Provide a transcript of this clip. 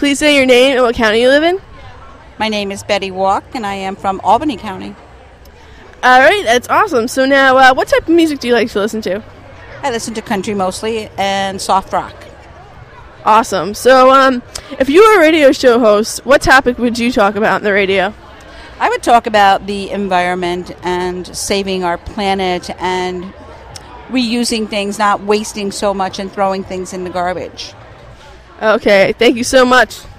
Please say your name and what county you live in. My name is Betty Walk, and I am from Albany County. All right, that's awesome. So now, what type of music do you like to listen to? I listen to country mostly and soft rock. Awesome. So, if you were a radio show host, what topic would you talk about on the radio? I would talk about the environment and saving our planet and reusing things, not wasting so much and throwing things in the garbage. Okay, thank you so much.